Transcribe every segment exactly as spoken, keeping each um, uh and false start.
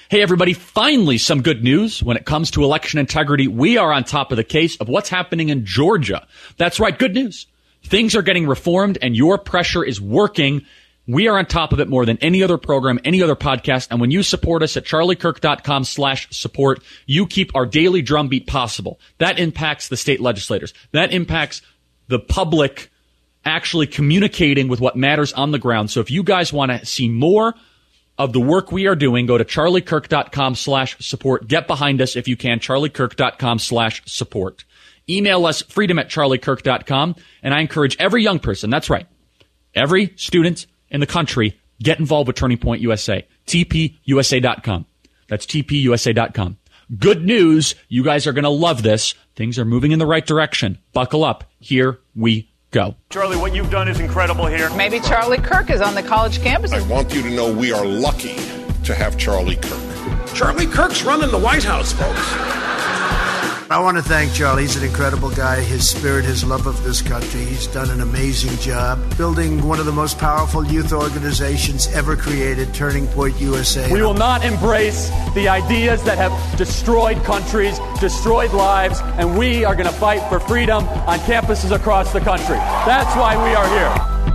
Hey, everybody, finally some good news when it comes to election integrity. We are on top of the case of what's happening in Georgia. That's right, good news. Things are getting reformed and your pressure is working. We are on top of it more than any other program, any other podcast. And when you support us at charliekirk.com slash support, you keep our daily drumbeat possible. That impacts the state legislators. That impacts the public actually communicating with what matters on the ground. So if you guys want to see more of the work we are doing, go to charliekirk.com slash support. Get behind us if you can, charliekirk.com slash support. Email us, freedom at charliekirk dot com. And I encourage every young person, that's right, every student in the country, get involved with Turning Point U S A. T P U S A dot com. That's T P U S A dot com. Good news. You guys are going to love this. Things are moving in the right direction. Buckle up. Here we go. Charlie, what you've done is incredible here. Maybe Charlie Kirk is on the college campus. I want you to know we are lucky to have Charlie Kirk. Charlie Kirk's running the White House, folks. I want to thank Charlie. He's an incredible guy. His spirit, his love of this country. He's done an amazing job building one of the most powerful youth organizations ever created, Turning Point U S A. We will not embrace the ideas that have destroyed countries, destroyed lives, and we are going to fight for freedom on campuses across the country. That's why we are here.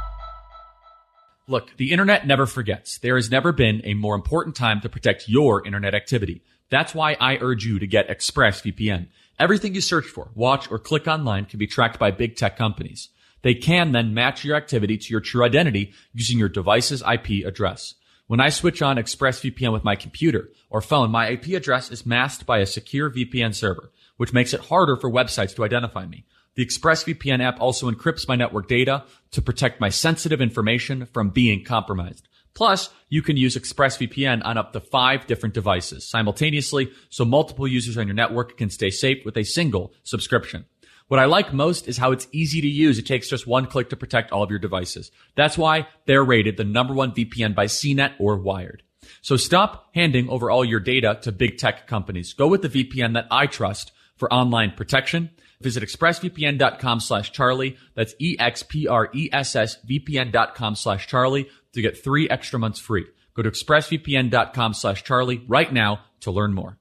Look, the internet never forgets. There has never been a more important time to protect your internet activity. That's why I urge you to get ExpressVPN. Everything you search for, watch, or click online can be tracked by big tech companies. They can then match your activity to your true identity using your device's I P address. When I switch on ExpressVPN with my computer or phone, my I P address is masked by a secure V P N server, which makes it harder for websites to identify me. The ExpressVPN app also encrypts my network data to protect my sensitive information from being compromised. Plus, you can use ExpressVPN on up to five different devices simultaneously, so multiple users on your network can stay safe with a single subscription. What I like most is how it's easy to use. It takes just one click to protect all of your devices. That's why they're rated the number one V P N by C net or Wired. So stop handing over all your data to big tech companies. Go with the V P N that I trust for online protection. Visit expressvpn.com slash Charlie. That's E-X-P-R-E-S-S-V-P-N dot com slash Charlie to get three extra months free. Go to expressvpn.com slash Charlie right now to learn more.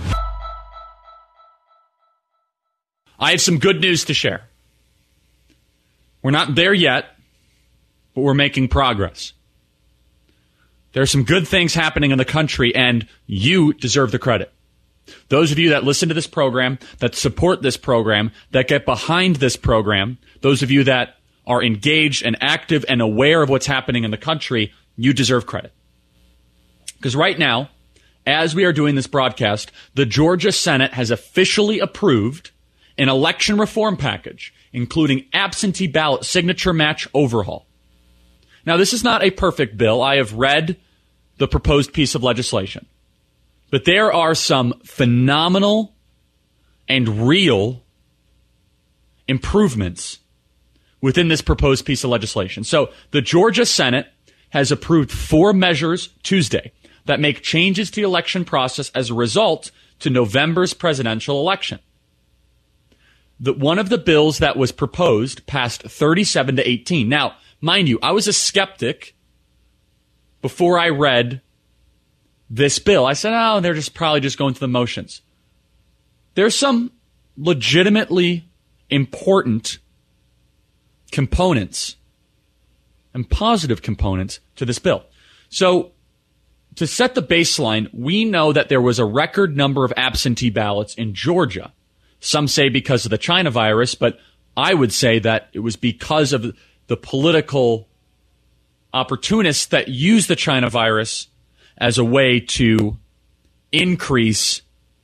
I have some good news to share. We're not there yet, but we're making progress. There are some good things happening in the country, and you deserve the credit. Those of you that listen to this program, that support this program, that get behind this program, those of you that are engaged and active and aware of what's happening in the country, you deserve credit. Because right now, as we are doing this broadcast, the Georgia Senate has officially approved an election reform package, including absentee ballot signature match overhaul. Now, this is not a perfect bill. I have read the proposed piece of legislation. But there are some phenomenal and real improvements within this proposed piece of legislation. So the Georgia Senate has approved four measures Tuesday that make changes to the election process as a result to November's presidential election. The, one of the bills that was proposed passed thirty-seven to eighteen. Now, mind you, I was a skeptic before I read this bill. I said, oh, they're just probably just going through the motions. There's some legitimately important components and positive components to this bill. So to set the baseline, we know that there was a record number of absentee ballots in Georgia. Some say because of the China virus, but I would say that it was because of the political opportunists that used the China virus as a way to increase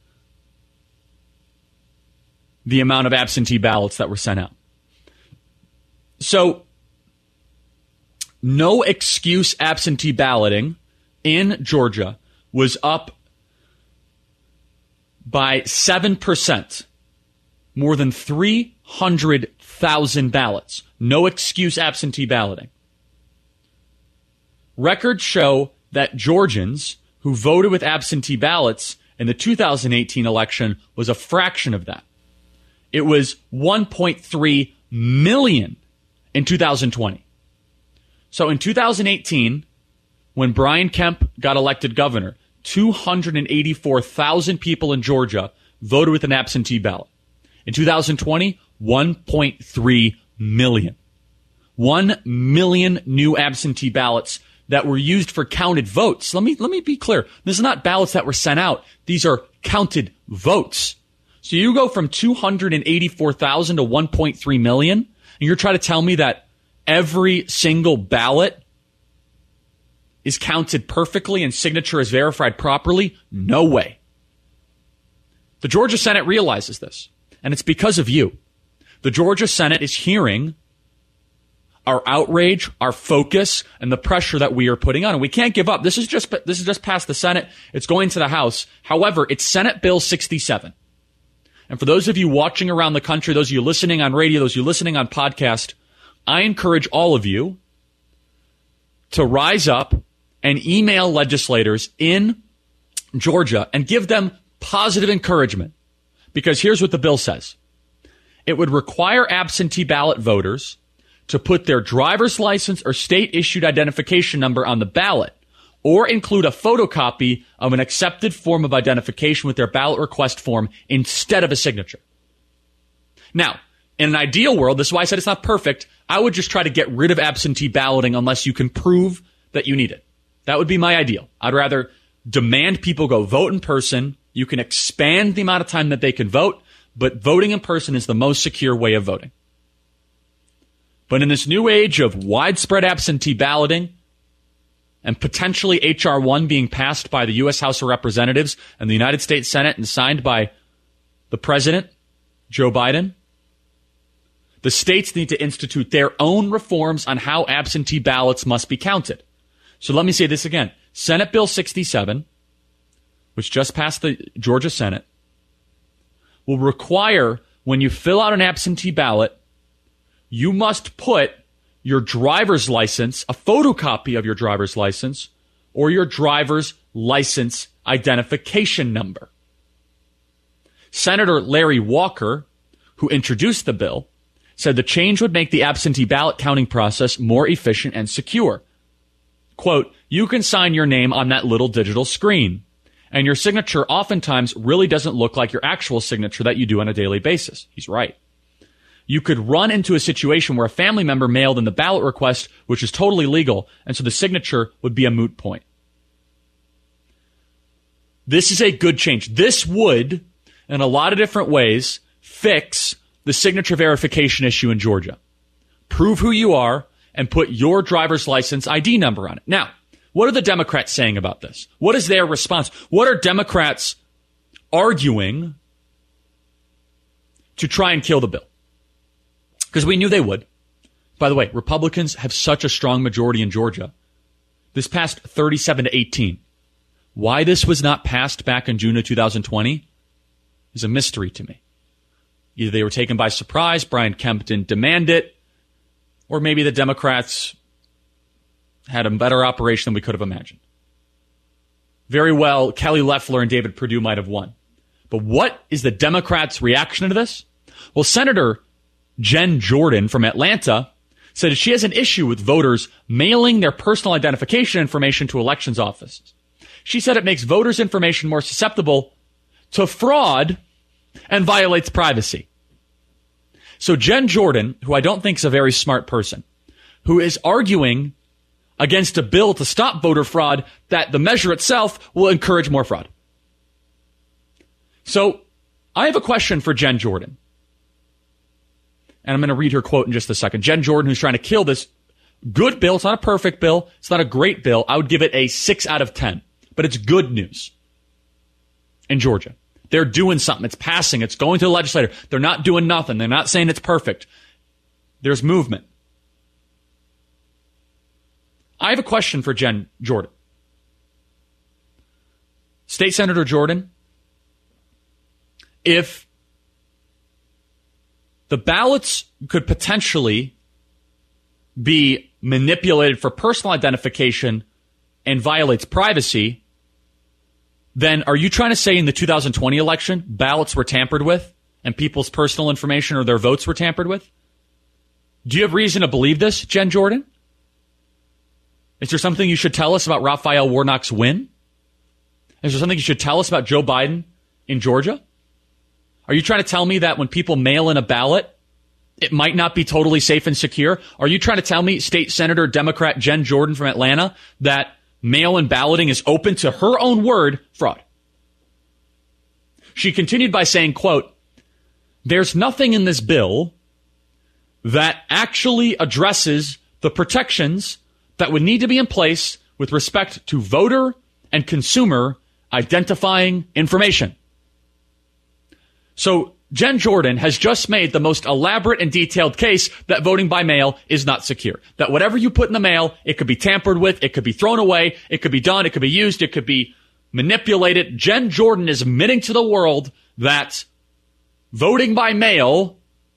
the amount of absentee ballots that were sent out. So, no excuse absentee balloting in Georgia was up by seven percent. More than three hundred thousand ballots. No excuse absentee balloting. Records show that Georgians who voted with absentee ballots in the two thousand eighteen election was a fraction of that. It was one point three million in two thousand twenty. So in two thousand eighteen, when Brian Kemp got elected governor, two hundred eighty-four thousand people in Georgia voted with an absentee ballot. In two thousand twenty, one point three million. One million new absentee ballots that were used for counted votes. Let me, let me be clear. This is not ballots that were sent out. These are counted votes. So you go from two hundred eighty-four thousand to one point three million, and you're trying to tell me that every single ballot is counted perfectly and signature is verified properly? No way. The Georgia Senate realizes this, and it's because of you. The Georgia Senate is hearing our outrage, our focus, and the pressure that we are putting on. And we can't give up. This is just this is just past the Senate. It's going to the House. However, it's Senate Bill sixty-seven. And for those of you watching around the country, those of you listening on radio, those of you listening on podcast, I encourage all of you to rise up and email legislators in Georgia and give them positive encouragement. Because here's what the bill says. It would require absentee ballot voters to put their driver's license or state-issued identification number on the ballot or include a photocopy of an accepted form of identification with their ballot request form instead of a signature. Now, in an ideal world, this is why I said it's not perfect, I would just try to get rid of absentee balloting unless you can prove that you need it. That would be my ideal. I'd rather demand people go vote in person. You can expand the amount of time that they can vote, but voting in person is the most secure way of voting. But in this new age of widespread absentee balloting and potentially H R one being passed by the U S House of Representatives and the United States Senate and signed by the President, Joe Biden, the states need to institute their own reforms on how absentee ballots must be counted. So let me say this again. Senate Bill sixty-seven, which just passed the Georgia Senate, will require when you fill out an absentee ballot, you must put your driver's license, a photocopy of your driver's license, or your driver's license identification number. Senator Larry Walker, who introduced the bill, said the change would make the absentee ballot counting process more efficient and secure. Quote, you can sign your name on that little digital screen, and your signature oftentimes really doesn't look like your actual signature that you do on a daily basis. He's right. You could run into a situation where a family member mailed in the ballot request, which is totally legal, and so the signature would be a moot point. This is a good change. This would, in a lot of different ways, fix the signature verification issue in Georgia. Prove who you are and put your driver's license I D number on it. Now, what are the Democrats saying about this? What is their response? What are Democrats arguing to try and kill the bill? Because we knew they would. By the way, Republicans have such a strong majority in Georgia. This passed thirty-seven to eighteen. Why this was not passed back in June of two thousand twenty is a mystery to me. Either they were taken by surprise, Brian Kemp didn't demand it, or maybe the Democrats had a better operation than we could have imagined. Very well, Kelly Loeffler and David Perdue might have won. But what is the Democrats' reaction to this? Well, Senator Jen Jordan from Atlanta said she has an issue with voters mailing their personal identification information to elections offices. She said it makes voters' information more susceptible to fraud and violates privacy. So Jen Jordan, who I don't think is a very smart person, who is arguing against a bill to stop voter fraud, that the measure itself will encourage more fraud. So I have a question for Jen Jordan. And I'm going to read her quote in just a second. Jen Jordan, who's trying to kill this good bill. It's not a perfect bill. It's not a great bill. I would give it a six out of ten. But it's good news in Georgia. They're doing something. It's passing. It's going to the legislature. They're not doing nothing. They're not saying it's perfect. There's movement. I have a question for Jen Jordan. State Senator Jordan, if the ballots could potentially be manipulated for personal identification and violates privacy, then are you trying to say in the two thousand twenty election, ballots were tampered with and people's personal information or their votes were tampered with? Do you have reason to believe this, Jen Jordan? Is there something you should tell us about Raphael Warnock's win? Is there something you should tell us about Joe Biden in Georgia? Are you trying to tell me that when people mail in a ballot, it might not be totally safe and secure? Are you trying to tell me, State Senator Democrat Jen Jordan from Atlanta, that mail-in balloting is open to her own word, fraud? She continued by saying, quote, "There's nothing in this bill that actually addresses the protections that would need to be in place with respect to voter and consumer identifying information." So Jen Jordan has just made the most elaborate and detailed case that voting by mail is not secure. That whatever you put in the mail, it could be tampered with, it could be thrown away, it could be done, it could be used, it could be manipulated. Jen Jordan is admitting to the world that voting by mail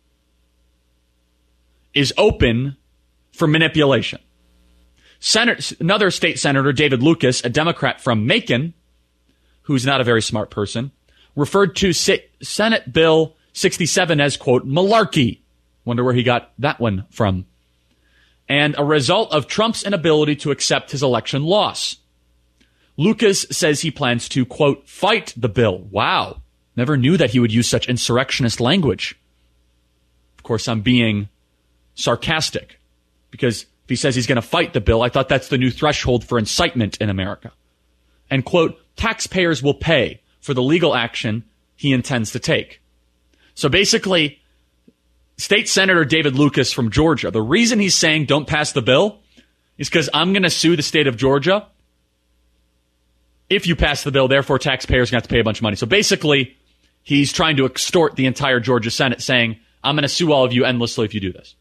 is open for manipulation. Senator, another state senator, David Lucas, a Democrat from Macon, who's not a very smart person, referred to Senate Bill sixty-seven as, quote, malarkey. Wonder where he got that one from. And a result of Trump's inability to accept his election loss. Lucas says he plans to, quote, fight the bill. Wow. Never knew that he would use such insurrectionist language. Of course, I'm being sarcastic because if he says he's going to fight the bill, I thought that's the new threshold for incitement in America. And, quote, taxpayers will pay for the legal action he intends to take. So basically, State Senator David Lucas from Georgia, the reason he's saying don't pass the bill is because I'm going to sue the state of Georgia if you pass the bill, therefore taxpayers are going to have to pay a bunch of money. So basically, he's trying to extort the entire Georgia Senate, saying, I'm going to sue all of you endlessly if you do this.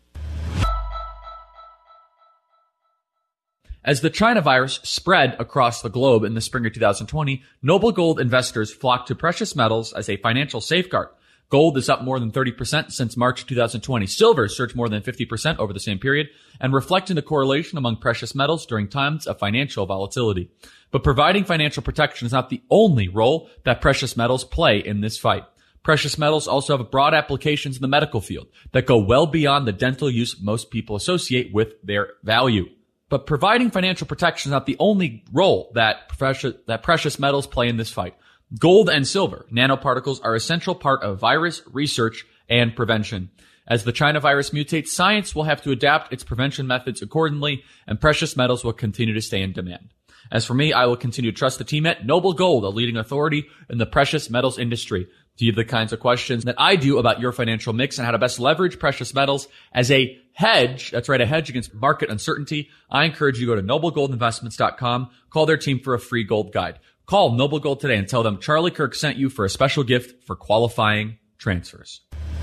As the China virus spread across the globe in the spring of two thousand twenty, Noble Gold investors flocked to precious metals as a financial safeguard. Gold is up more than thirty percent since March two thousand twenty. Silver surged more than fifty percent over the same period, and reflecting the correlation among precious metals during times of financial volatility. But providing financial protection is not the only role that precious metals play in this fight. Precious metals also have broad applications in the medical field that go well beyond the dental use most people associate with their value. But providing financial protection is not the only role that precious, that precious metals play in this fight. Gold and silver, nanoparticles, are an essential part of virus research and prevention. As the China virus mutates, science will have to adapt its prevention methods accordingly, and precious metals will continue to stay in demand. As for me, I will continue to trust the team at Noble Gold, a leading authority in the precious metals industry. Do you have the kinds of questions that I do about your financial mix and how to best leverage precious metals as a hedge? That's right, a hedge against market uncertainty. I encourage you to go to noble gold investments dot com. Call their team for a free gold guide. Call Noble Gold today and tell them Charlie Kirk sent you for a special gift for qualifying transfers.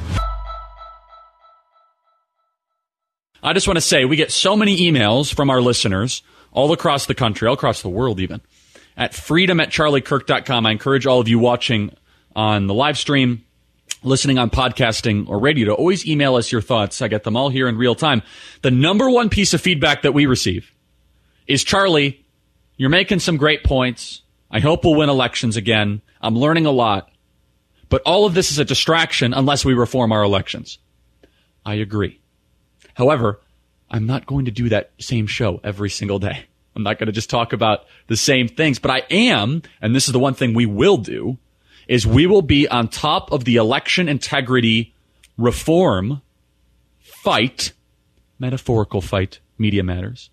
I just want to say we get so many emails from our listeners all across the country, all across the world even, at freedom at charlie kirk dot com. I encourage all of you watching on the live stream, listening on podcasting or radio to always email us your thoughts. I get them all here in real time. The number one piece of feedback that we receive is, Charlie, you're making some great points. I hope we'll win elections again. I'm learning a lot. But all of this is a distraction unless we reform our elections. I agree. However, I'm not going to do that same show every single day. I'm not going to just talk about the same things. But I am, and this is the one thing we will do, is we will be on top of the election integrity reform fight, metaphorical fight, Media Matters,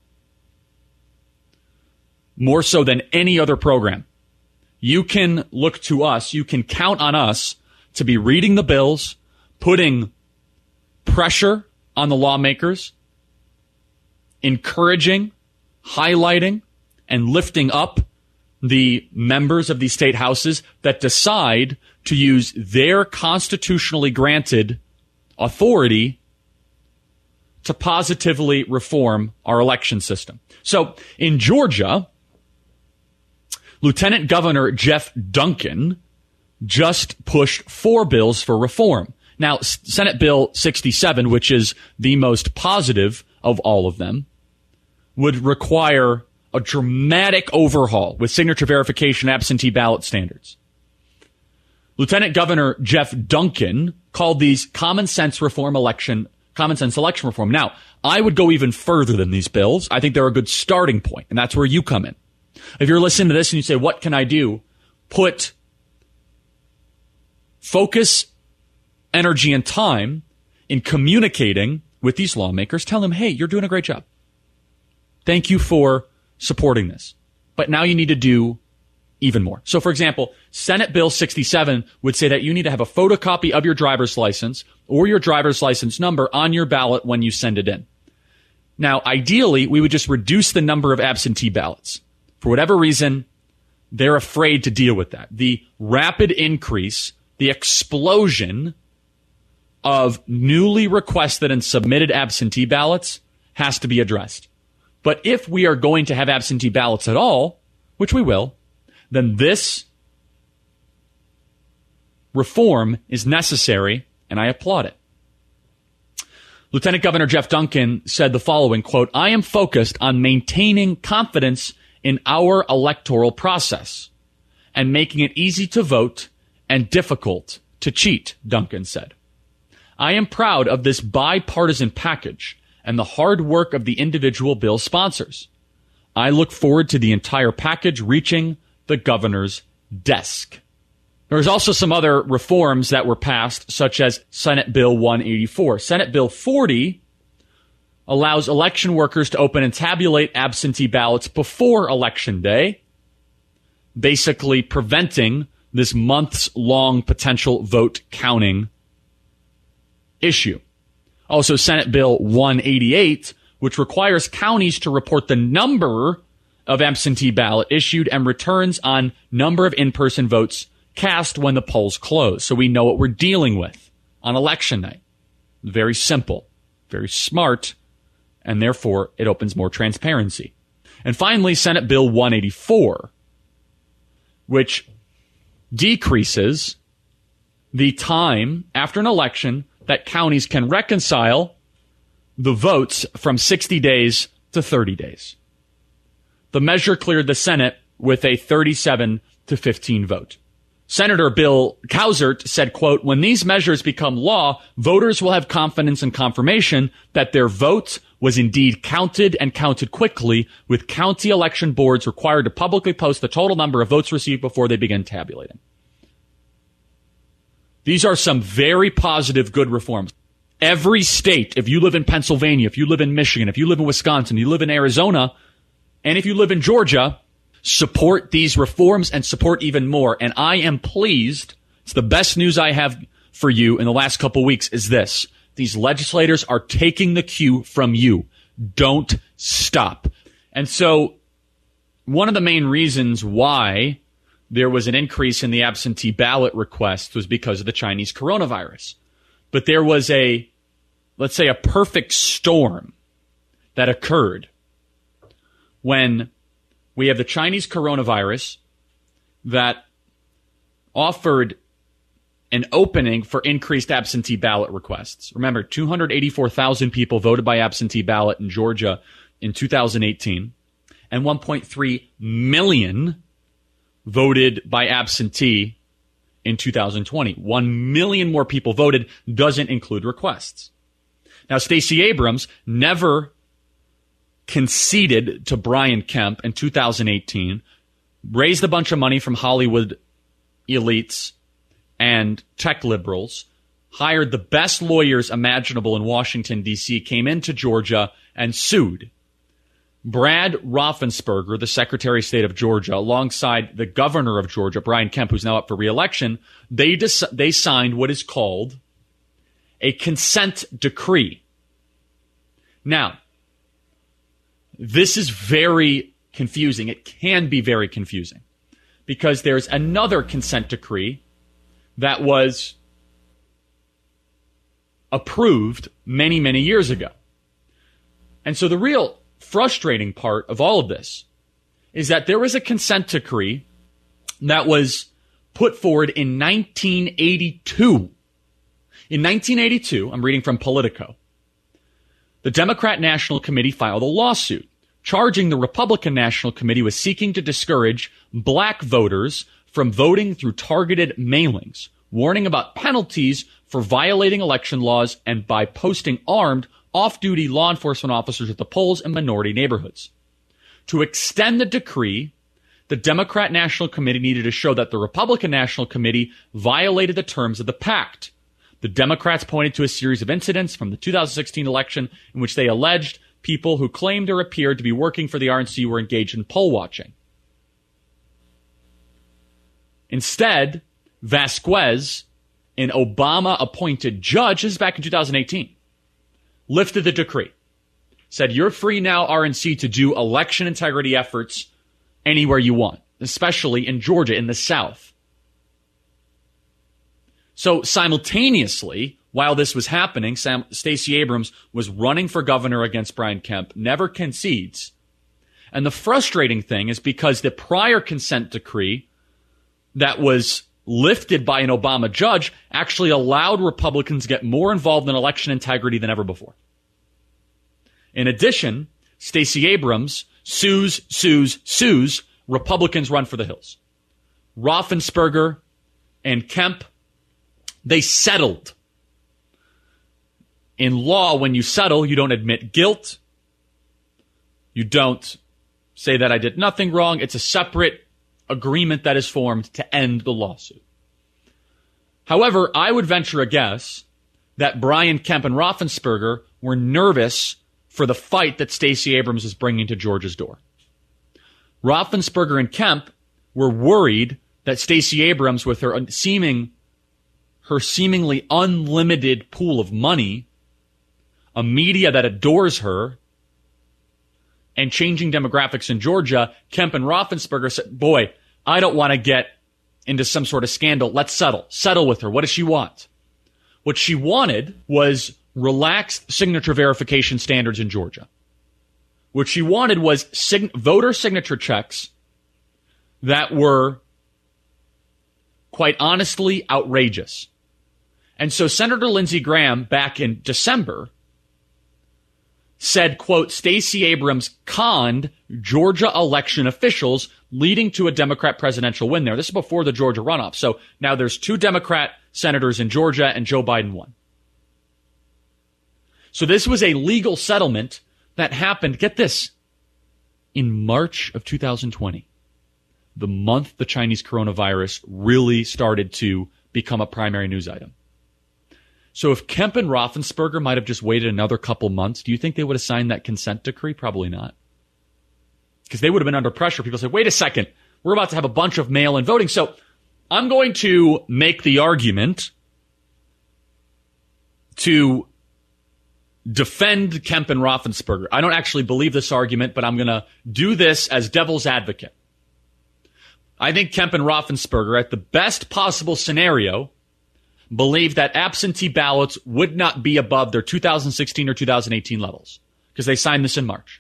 more so than any other program. You can look to us, you can count on us to be reading the bills, putting pressure on the lawmakers, encouraging, highlighting, and lifting up the members of these state houses that decide to use their constitutionally granted authority to positively reform our election system. So in Georgia, Lieutenant Governor Jeff Duncan just pushed four bills for reform. Now, Senate Bill sixty-seven, which is the most positive of all of them, would require a dramatic overhaul with signature verification absentee ballot standards. Lieutenant Governor Jeff Duncan called these common sense reform election, common sense election reform. Now, I would go even further than these bills. I think they're a good starting point, and that's where you come in. If you're listening to this and you say, what can I do? Put focus, energy, and time in communicating with these lawmakers. Tell them, hey, you're doing a great job. Thank you for supporting this. But now you need to do even more. So, for example, Senate Bill sixty-seven would say that you need to have a photocopy of your driver's license or your driver's license number on your ballot when you send it in. Now, ideally, we would just reduce the number of absentee ballots. For whatever reason, they're afraid to deal with that. The rapid increase, the explosion of newly requested and submitted absentee ballots has to be addressed. But if we are going to have absentee ballots at all, which we will, then this reform is necessary, and I applaud it. Lieutenant Governor Jeff Duncan said the following, quote, I am focused on maintaining confidence in our electoral process and making it easy to vote and difficult to cheat, Duncan said. I am proud of this bipartisan package and the hard work of the individual bill sponsors. I look forward to the entire package reaching the governor's desk. There's also some other reforms that were passed, such as Senate Bill one eighty-four. Senate Bill forty allows election workers to open and tabulate absentee ballots before Election Day, basically preventing this months-long potential vote counting issue. Also, Senate Bill one eighty-eight, which requires counties to report the number of absentee ballot issued and returns on number of in-person votes cast when the polls close. So we know what we're dealing with on election night. Very simple, very smart, and therefore it opens more transparency. And finally, Senate Bill one eighty-four, which decreases the time after an election that counties can reconcile the votes from sixty days to thirty days. The measure cleared the Senate with a thirty-seven to fifteen vote. Senator Bill Cousert said, quote, when these measures become law, voters will have confidence and confirmation that their vote was indeed counted and counted quickly, with county election boards required to publicly post the total number of votes received before they begin tabulating. These are some very positive, good reforms. Every state, if you live in Pennsylvania, if you live in Michigan, if you live in Wisconsin, you live in Arizona, and if you live in Georgia, support these reforms and support even more. And I am pleased. It's the best news I have for you in the last couple weeks is this. These legislators are taking the cue from you. Don't stop. And so one of the main reasons why there was an increase in the absentee ballot requests was because of the Chinese coronavirus. But there was a, let's say, a perfect storm that occurred when we have the Chinese coronavirus that offered an opening for increased absentee ballot requests. Remember, two hundred eighty-four thousand people voted by absentee ballot in Georgia in two thousand eighteen, and one point three million voted by absentee in two thousand twenty. One million more people voted, doesn't include requests. Now, Stacey Abrams never conceded to Brian Kemp in two thousand eighteen, raised a bunch of money from Hollywood elites and tech liberals, hired the best lawyers imaginable in Washington, D C, came into Georgia and sued. Brad Raffensperger, the Secretary of State of Georgia, alongside the governor of Georgia, Brian Kemp, who's now up for re-election, they, des- they signed what is called a consent decree. Now, this is very confusing. It can be very confusing because there's another consent decree that was approved many, many years ago. And so the real frustrating part of all of this is that there was a consent decree that was put forward in nineteen eighty-two. In nineteen eighty-two, I'm reading from Politico, the Democrat National Committee filed a lawsuit charging the Republican National Committee with seeking to discourage black voters from voting through targeted mailings, warning about penalties for violating election laws and by posting armed, off-duty law enforcement officers at the polls in minority neighborhoods. To extend the decree the Democrat National Committee needed to show that the Republican National Committee violated the terms of the pact. The Democrats pointed to a series of incidents from the two thousand sixteen election in which they alleged people who claimed or appeared to be working for the R N C were engaged in poll watching. Instead, Vasquez, an Obama-appointed judge, this is back in two thousand eighteen, lifted the decree. Said, you're free now, R N C, to do election integrity efforts anywhere you want, especially in Georgia, in the South. So simultaneously, while this was happening, Sam, Stacey Abrams was running for governor against Brian Kemp, never concedes. And the frustrating thing is because the prior consent decree that was lifted by an Obama judge actually allowed Republicans to get more involved in election integrity than ever before. In addition, Stacey Abrams sues, sues, sues Republicans run for the hills. Raffensperger and Kemp, they settled. In law, when you settle, you don't admit guilt. You don't say that I did nothing wrong. It's a separate agreement that is formed to end the lawsuit. However, I would venture a guess that Brian Kemp and Raffensperger were nervous for the fight that Stacey Abrams is bringing to Georgia's door. Raffensperger and Kemp were worried that Stacey Abrams, with her seeming, her seemingly unlimited pool of money, a media that adores her, and changing demographics in Georgia, Kemp and Raffensperger said, boy, I don't want to get into some sort of scandal. Let's settle. Settle with her. What does she want? What she wanted was relaxed signature verification standards in Georgia. What she wanted was sig- voter signature checks that were, quite honestly, outrageous. And so Senator Lindsey Graham, back in December, said, quote, Stacey Abrams conned Georgia election officials, leading to a Democrat presidential win there. This is before the Georgia runoff. So now there's two Democrat senators in Georgia and Joe Biden won. So this was a legal settlement that happened, get this, in March of two thousand twenty. The month the Chinese coronavirus really started to become a primary news item. So if Kemp and Raffensperger might have just waited another couple months, do you think they would have signed that consent decree? Probably not. Because they would have been under pressure. People say, wait a second, we're about to have a bunch of mail-in voting. So I'm going to make the argument to defend Kemp and Raffensperger. I don't actually believe this argument, but I'm going to do this as devil's advocate. I think Kemp and Raffensperger, at the best possible scenario, believe that absentee ballots would not be above their two thousand sixteen or two thousand eighteen levels, because they signed this in March.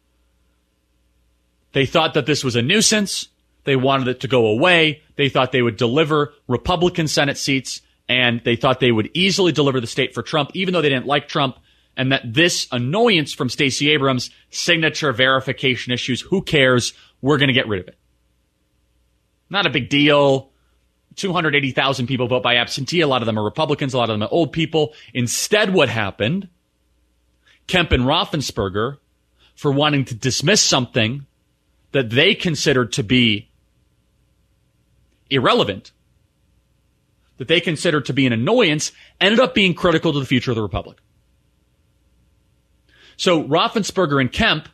They thought that this was a nuisance. They wanted it to go away. They thought they would deliver Republican Senate seats, and they thought they would easily deliver the state for Trump, even though they didn't like Trump, and that this annoyance from Stacey Abrams, signature verification issues, who cares? We're going to get rid of it. Not a big deal. two hundred eighty thousand people vote by absentee. A lot of them are Republicans. A lot of them are old people. Instead, what happened, Kemp and Raffensperger, for wanting to dismiss something that they considered to be irrelevant, that they considered to be an annoyance, ended up being critical to the future of the Republic. So Raffensperger and Kemp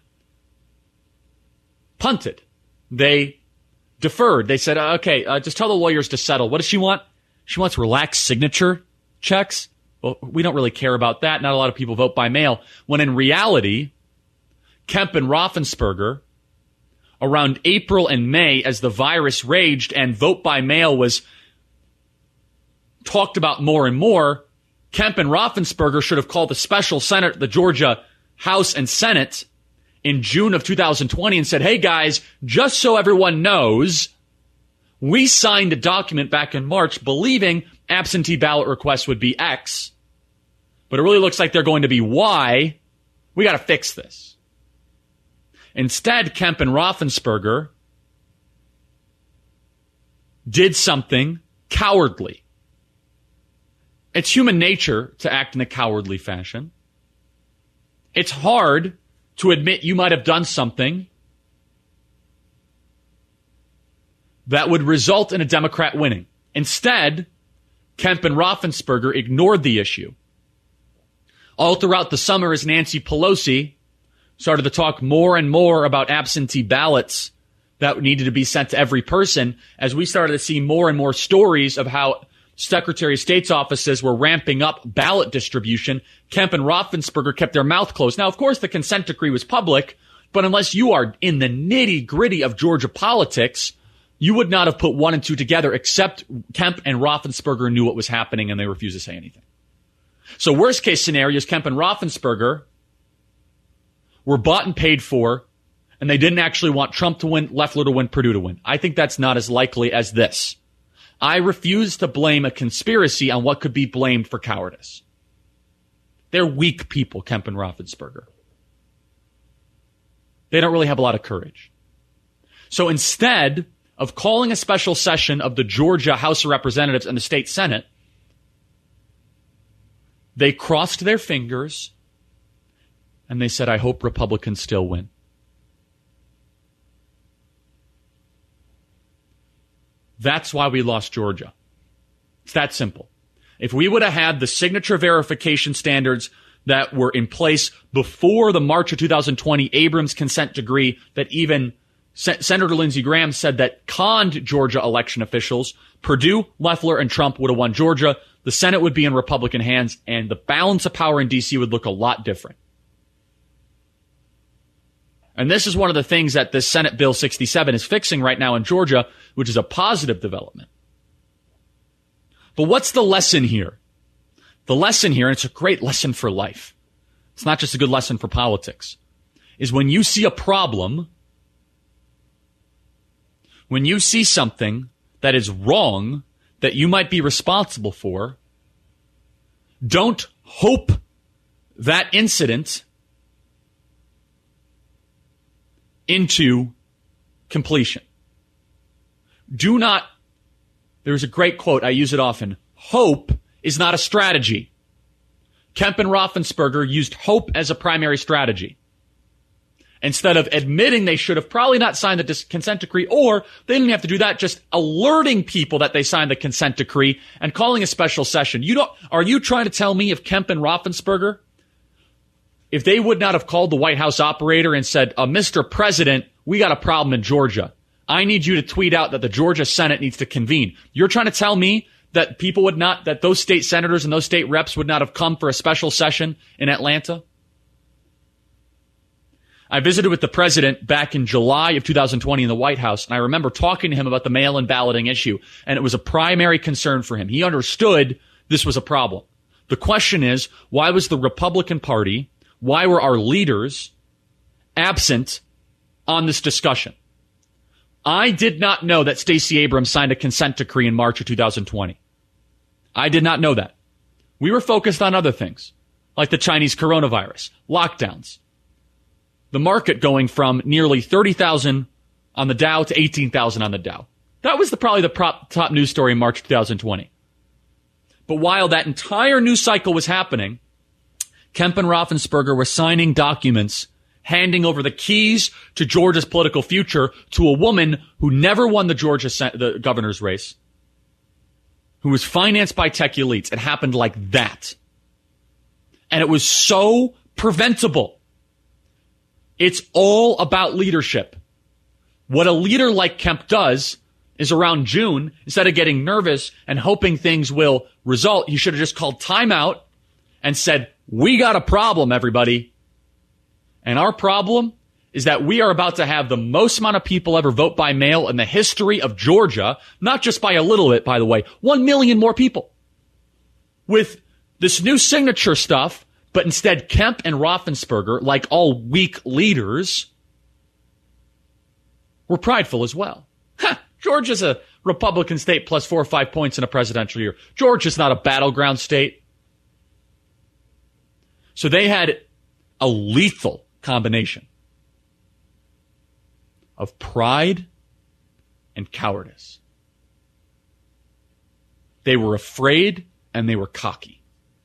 punted. They deferred. They said, okay, uh, just tell the lawyers to settle. What does she want? She wants relaxed signature checks. Well, we don't really care about that. Not a lot of people vote by mail. When in reality, Kemp and Raffensperger, around April and May, as the virus raged and vote by mail was talked about more and more, Kemp and Raffensperger should have called the special Senate, the Georgia House and Senate, in June of two thousand twenty and said, hey guys, just so everyone knows, we signed a document back in March believing absentee ballot requests would be X, but it really looks like they're going to be Y. We got to fix this. Instead, Kemp and Raffensperger did something cowardly. It's human nature to act in a cowardly fashion. It's hard to admit you might have done something that would result in a Democrat winning. Instead, Kemp and Raffensperger ignored the issue. All throughout the summer, as Nancy Pelosi started to talk more and more about absentee ballots that needed to be sent to every person, as we started to see more and more stories of how Secretary of State's offices were ramping up ballot distribution, Kemp and Raffensperger kept their mouth closed. Now, of course, the consent decree was public, but unless you are in the nitty-gritty of Georgia politics, you would not have put one and two together, except Kemp and Raffensperger knew what was happening and they refused to say anything. So worst case scenario is Kemp and Raffensperger were bought and paid for, and they didn't actually want Trump to win, Loeffler to win, Perdue to win. I think that's not as likely as this. I refuse to blame a conspiracy on what could be blamed for cowardice. They're weak people, Kemp and Raffensperger. They don't really have a lot of courage. So instead of calling a special session of the Georgia House of Representatives and the state Senate, they crossed their fingers and they said, I hope Republicans still win. That's why we lost Georgia. It's that simple. If we would have had the signature verification standards that were in place before the March of two thousand twenty Abrams consent decree that even Sen- Senator Lindsey Graham said that conned Georgia election officials, Perdue, Loeffler, and Trump would have won Georgia. The Senate would be in Republican hands, and the balance of power in D C would look a lot different. And this is one of the things that this Senate Bill sixty-seven is fixing right now in Georgia, which is a positive development. But what's the lesson here? The lesson here, and it's a great lesson for life, it's not just a good lesson for politics, is when you see a problem, when you see something that is wrong, that you might be responsible for, don't hope that incident into completion. Do not, there's a great quote, I use it often, hope is not a strategy. Kemp and Raffensperger used hope as a primary strategy. Instead of admitting they should have probably not signed the dis- consent decree, or they didn't have to do that, just alerting people that they signed the consent decree and calling a special session. You don't, are you trying to tell me if Kemp and Raffensperger, if they would not have called the White House operator and said, uh, Mister President, we got a problem in Georgia. I need you to tweet out that the Georgia Senate needs to convene. You're trying to tell me that people would not, that those state senators and those state reps would not have come for a special session in Atlanta? I visited with the president back in July of two thousand twenty in the White House, and I remember talking to him about the mail-in balloting issue, and it was a primary concern for him. He understood this was a problem. The question is, why was the Republican Party, why were our leaders absent on this discussion? I did not know that Stacey Abrams signed a consent decree in March of two thousand twenty. I did not know that. We were focused on other things, like the Chinese coronavirus, lockdowns, the market going from nearly thirty thousand on the Dow to eighteen thousand on the Dow. That was the, probably the prop, top news story in March two thousand twenty. But while that entire news cycle was happening, Kemp and Raffensperger were signing documents handing over the keys to Georgia's political future to a woman who never won the Georgia the governor's race, who was financed by tech elites. It happened like that. And it was so preventable. It's all about leadership. What a leader like Kemp does is around June, instead of getting nervous and hoping things will result, he should have just called timeout and said, we got a problem, everybody. And our problem is that we are about to have the most amount of people ever vote by mail in the history of Georgia, not just by a little bit, by the way, one million more people. With this new signature stuff, but instead Kemp and Raffensperger, like all weak leaders, were prideful as well. Ha! Georgia's a Republican state plus four or five points in a presidential year. Georgia's not a battleground state. So they had a lethal combination of pride and cowardice. They were afraid and they were cocky.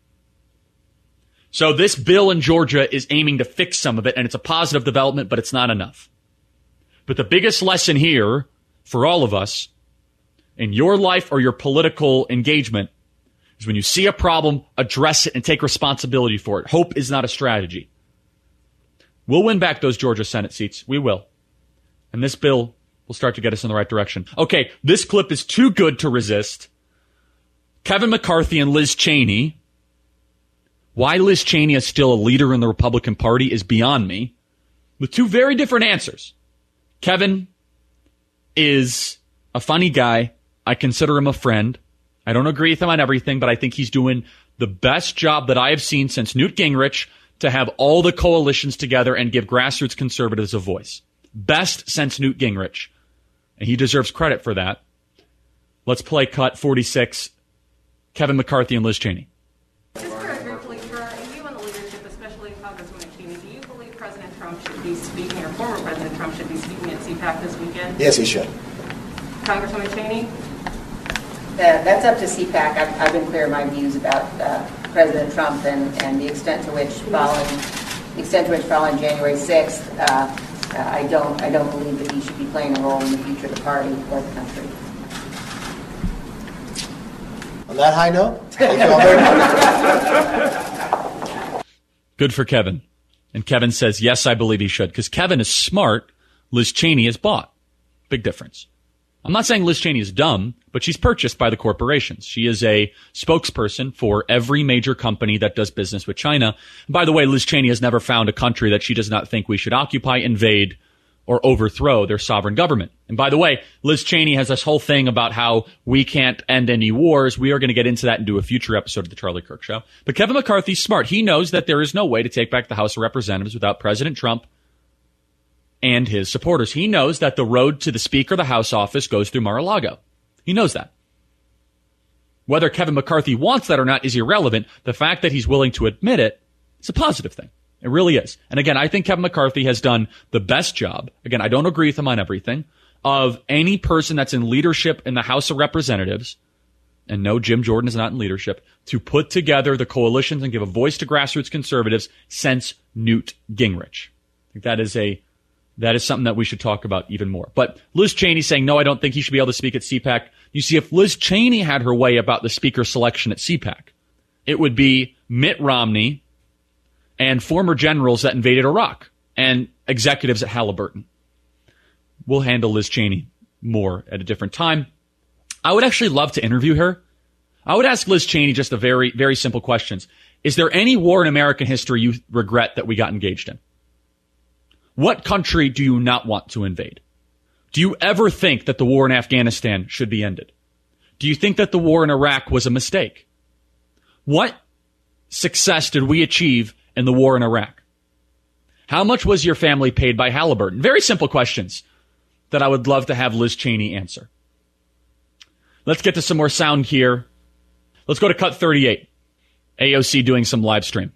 So this bill in Georgia is aiming to fix some of it, and it's a positive development, but it's not enough. But the biggest lesson here for all of us in your life or your political engagement is when you see a problem, address it and take responsibility for it. Hope is not a strategy. We'll win back those Georgia Senate seats. We will. And this bill will start to get us in the right direction. Okay, this clip is too good to resist. Kevin McCarthy and Liz Cheney. Why Liz Cheney is still a leader in the Republican Party is beyond me. With two very different answers. Kevin is a funny guy. I consider him a friend. I don't agree with him on everything, but I think he's doing the best job that I have seen since Newt Gingrich to have all the coalitions together and give grassroots conservatives a voice. Best since Newt Gingrich. And he deserves credit for that. Let's play cut forty-six, Kevin McCarthy and Liz Cheney. Just very briefly, for you and the leadership, especially Congresswoman Cheney, do you believe President Trump should be speaking, or former President Trump should be speaking at C PAC this weekend? Yes, he should. Congresswoman Cheney? Uh, that's up to C PAC. I've, I've been clear in my views about uh, President Trump and, and the extent to which following, the extent to which following January sixth, uh, uh, I don't, I don't believe that he should be playing a role in the future of the party or the country. On that high note, thank you all very much. Good for Kevin. And Kevin says, yes, I believe he should. Because Kevin is smart. Liz Cheney is bought. Big difference. I'm not saying Liz Cheney is dumb, but she's purchased by the corporations. She is a spokesperson for every major company that does business with China. And by the way, Liz Cheney has never found a country that she does not think we should occupy, invade, or overthrow their sovereign government. And by the way, Liz Cheney has this whole thing about how we can't end any wars. We are going to get into that and do a future episode of the Charlie Kirk Show. But Kevin McCarthy's smart. He knows that there is no way to take back the House of Representatives without President Trump and his supporters. He knows that the road to the Speaker of the House office goes through Mar-a-Lago. He knows that. Whether Kevin McCarthy wants that or not is irrelevant. The fact that he's willing to admit it is a positive thing. It really is. And again, I think Kevin McCarthy has done the best job. Again, I don't agree with him on everything. Of any person that's in leadership in the House of Representatives, and no, Jim Jordan is not in leadership, to put together the coalitions and give a voice to grassroots conservatives since Newt Gingrich. I think that is a That is something that we should talk about even more. But Liz Cheney saying, no, I don't think he should be able to speak at C PAC. You see, if Liz Cheney had her way about the speaker selection at C PAC, it would be Mitt Romney and former generals that invaded Iraq and executives at Halliburton. We'll handle Liz Cheney more at a different time. I would actually love to interview her. I would ask Liz Cheney just a very, very simple questions. Is there any war in American history you regret that we got engaged in? What country do you not want to invade? Do you ever think that the war in Afghanistan should be ended? Do you think that the war in Iraq was a mistake? What success did we achieve in the war in Iraq? How much was your family paid by Halliburton? Very simple questions that I would love to have Liz Cheney answer. Let's get to some more sound here. Let's go to cut thirty-eight. A O C doing some live stream.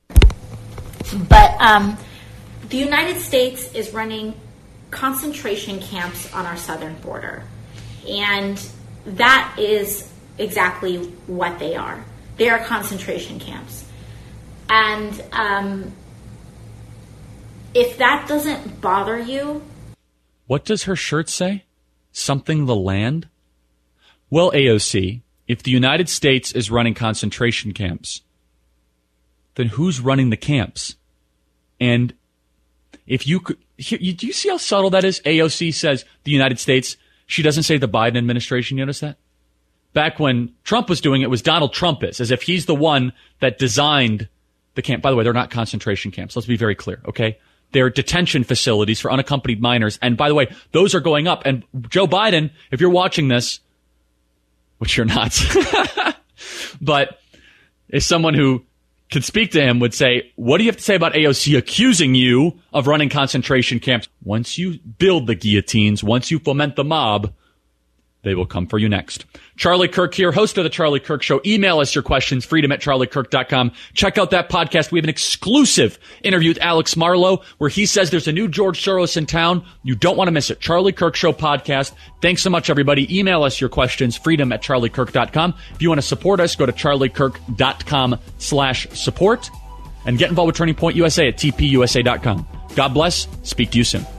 But, um... the United States is running concentration camps on our southern border. And that is exactly what they are. They are concentration camps. And um, if that doesn't bother you... What does her shirt say? Something the land? Well, A O C, if the United States is running concentration camps, then who's running the camps? And if you could, here, you, do you see how subtle that is? A O C says the United States. She doesn't say the Biden administration. You notice that? Back when Trump was doing it, was Donald Trump is, as if he's the one that designed the camp. By the way, they're not concentration camps. Let's be very clear, okay? They're detention facilities for unaccompanied minors. And by the way, those are going up. And Joe Biden, if you're watching this, which you're not, but is someone who could speak to him, would say, what do you have to say about A O C accusing you of running concentration camps? Once you build the guillotines, once you foment the mob, they will come for you next. Charlie Kirk here, host of The Charlie Kirk Show. Email us your questions, freedom at charlie kirk dot com. Check out that podcast. We have an exclusive interview with Alex Marlow where he says there's a new George Soros in town. You don't want to miss it. Charlie Kirk Show podcast. Thanks so much, everybody. Email us your questions, freedom at charlie kirk dot com. If you want to support us, go to charlie kirk dot com slash support and get involved with Turning Point U S A at t p u s a dot com. God bless. Speak to you soon.